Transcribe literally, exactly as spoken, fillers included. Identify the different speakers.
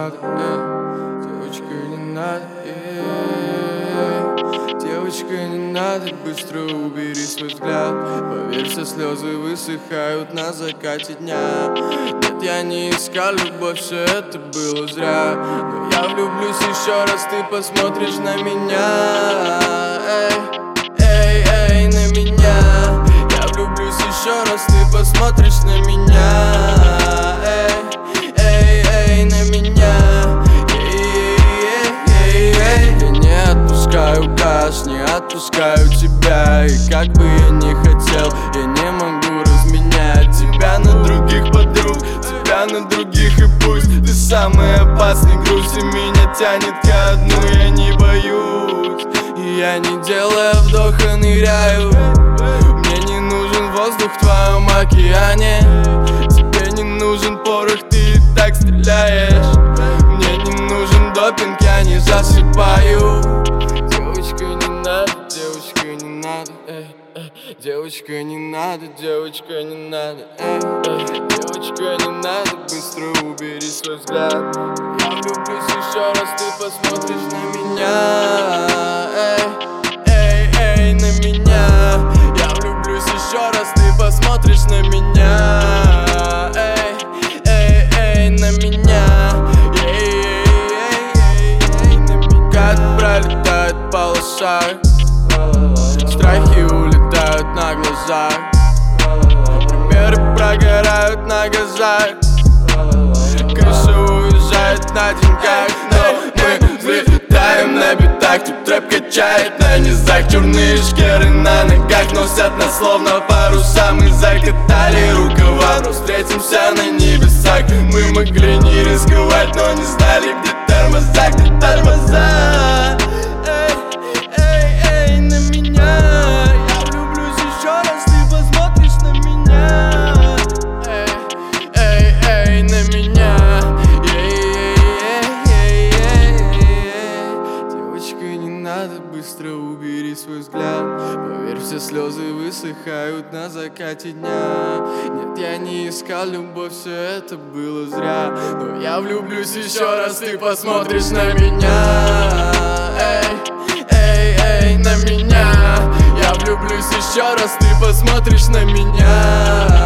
Speaker 1: надо, э. Девочка, не надо, э. Девочка, не надо, быстро убери свой взгляд. Поверь, все слезы высыхают на закате дня. Нет, я не искал любовь, все это было зря. Но я влюблюсь еще раз, ты посмотришь на меня. Эй, эй, эй, на меня. Я влюблюсь еще раз, ты посмотришь на меня. Эй, эй, эй, на меня. Я не отпускаю газ, не отпускаю тебя. И как бы я ни хотел, я не могу разменять тебя на других подруг, тебя на других. И пусть ты самый опасный груз, и меня тянет ко дну, я не боюсь. И я, не делая вдоха, ныряю. Мне не нужен воздух в твоем океане. Тебе не нужен порох, ты и так стреляешь. Мне не нужен допинг, я не засыпаю. Девочка, не надо, девочка, не надо, эй, эй. Девочка, не надо, девочка, не надо, эй, эй. Девочка, не надо, быстро убери свой взгляд. Я влюблюсь еще раз, ты посмотришь на меня. Эй, эй, эй, на меня. Я влюблюсь еще раз, ты посмотришь на меня. Эй, эй, эй, на меня. Как пролетает полоса, страхи улетают на глазах, примеры прогорают на газах, крыша уезжает на деньгах. Но мы взлетаем на битах, тут рэп качает на низах. Черные шкеры на ногах носят нас словно паруса. Мы закатали рукава, но встретимся на небесах. Мы могли не рисковать, но не знали, где тормоза, где тормоза. Эй, эй, эй, на меня. Я влюблюсь еще раз, ты посмотришь на меня. Эй, эй, эй, на меня. Девочка, не надо, быстро убери свой взгляд. Поверь, все слезы высыхают на закате дня. Нет, я не искал любовь, все это было зря. Но я влюблюсь еще раз, ты посмотришь на меня. Эй, эй, эй, на меня. Я влюблюсь еще раз, ты посмотришь на меня.